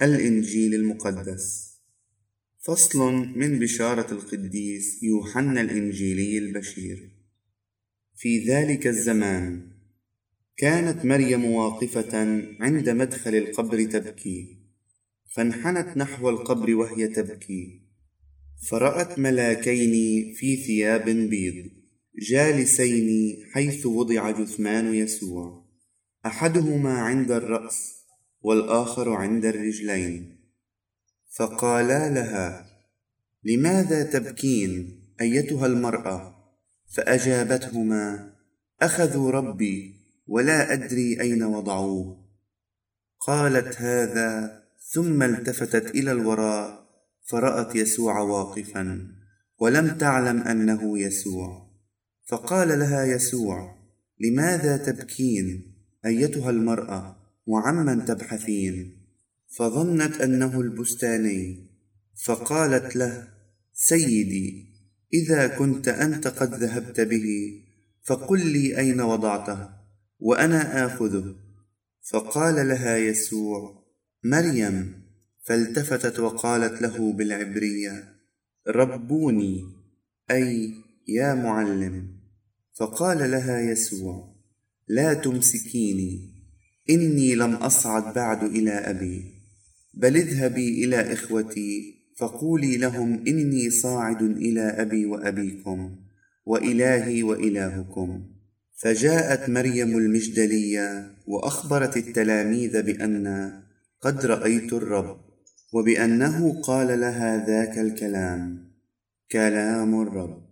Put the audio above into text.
الإنجيل المقدس. فصل من بشارة القديس يوحنا الإنجيلي البشير. في ذلك الزمان كانت مريم واقفة عند مدخل القبر تبكي، فانحنت نحو القبر وهي تبكي، فرأت ملاكين في ثياب بيض جالسين حيث وضع جثمان يسوع، أحدهما عند الرأس والآخر عند الرجلين. فقالا لها: لماذا تبكين أيتها المرأة؟ فأجابتهما: أخذوا ربي ولا أدري أين وضعوه. قالت هذا ثم التفتت إلى الوراء فرأت يسوع واقفا، ولم تعلم أنه يسوع. فقال لها يسوع: لماذا تبكين أيتها المرأة، وعمن تبحثين؟ فظنت أنه البستاني، فقالت له: سيدي، إذا كنت أنت قد ذهبت به فقل لي أين وضعته وأنا آخذه. فقال لها يسوع: مريم. فالتفتت وقالت له بالعبرية: ربوني، أي يا معلم. فقال لها يسوع: لا تمسكيني، إني لم أصعد بعد إلى أبي، بل اذهبي إلى إخوتي فقولي لهم إني صاعد إلى أبي وأبيكم وإلهي وإلهكم. فجاءت مريم المجدلية وأخبرت التلاميذ بأن قد رأيت الرب، وبأنه قال لها ذاك الكلام، كلام الرب.